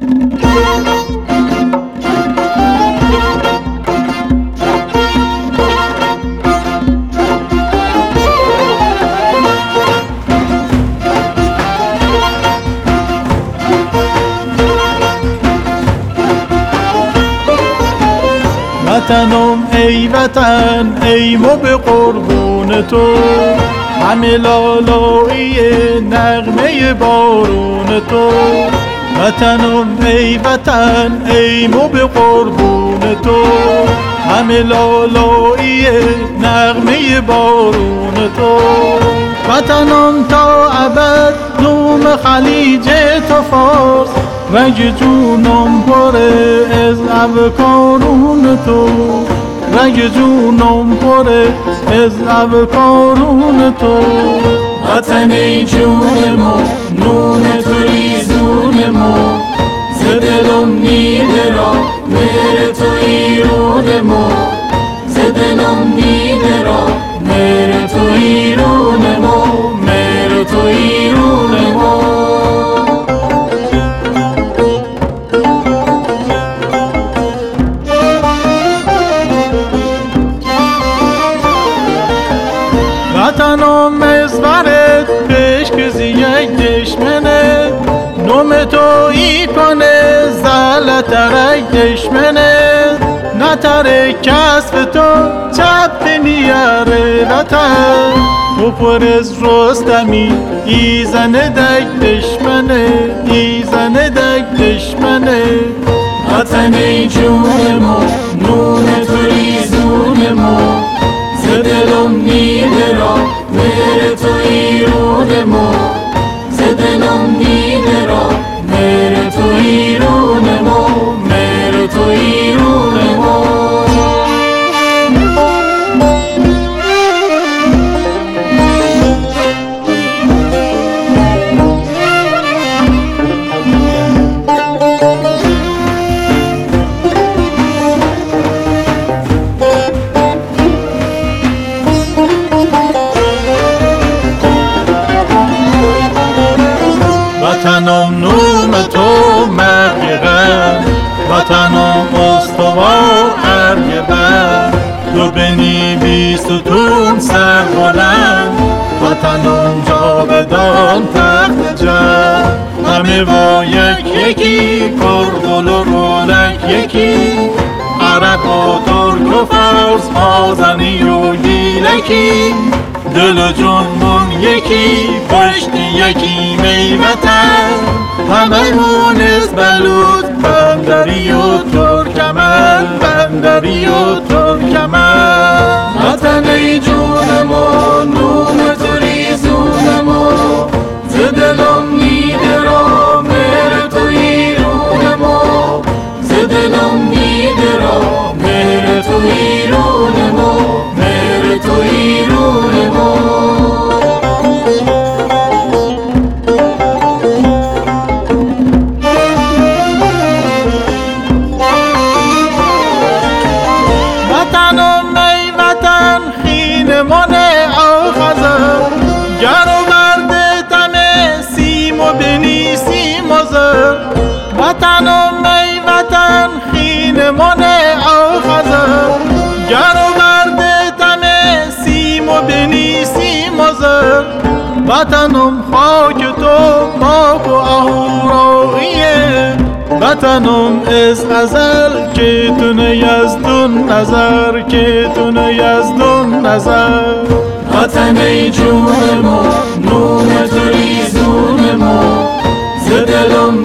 وطنم ای وطن ای مو به قربون تو، همه لالایی نغمه بارون تو. وطنم ای وطن ای مو به قربون تو، همه لالایی نغمه بارون تو. وطنم تا ابد نوم خلیج تو فارس، رنگ جونم پره از افکارون تو، رنگ جونم پره از افکارون تو. وطن ای جون ما نون توی زون ما، ز دلم نیده را مهر تو ایرون ما، ز دلم نیده را مهر تو ایرون ما، مهر تو ایرون ما. وطنم مزورت پیشکزی یک دشمنه، نوم تو ای کنه زلترک دشمنه. نتره کسب تو چپ نیاره وطن، تو پر از رستمی ای زنه دک دشمنه، ای زنه دک دشمنه. وطن ای جون ما نون توی زون ما، ز دلم نیده را مهر تو ایرون ما، ز دلم نیده را مهر تو ایرون ما، مهر تو ایرون ما. وطنم نوم تو مرگغن، وطنم استوار ارگبن، تو بنی بیستون سر بلند، وطنم جاودان تخت جم. همه با یکی کرد و رولک یکی، عرب و ترک و فارس مازنی و گیلکی. دل و جنبون یکی پشت یکی می وطن، همه مونس بلوط بندری و ترکمن، بندری و ترکمن. وطن ای جون ما نوم توی زون ما، ز دلم نیده را مهر تو ایرون ما، ز دلم نیده را مهر تو ایرون ما، مهر تو ایرون ما. وطنم ای وطن خینمان او خزر، گر و مرد تمه سیم و بنی سیم و زر. وطنم ای وطن خینمان او خزر، گر و مرد تمه سیم و بنی سیم و زر. وطنم خاک تو پاک و اهوراییه، وطنم از ازل که تو نیزدون نظر، که تو نیزدون نظر. وطن ای جون ما نوم توی زون ما، ز دلم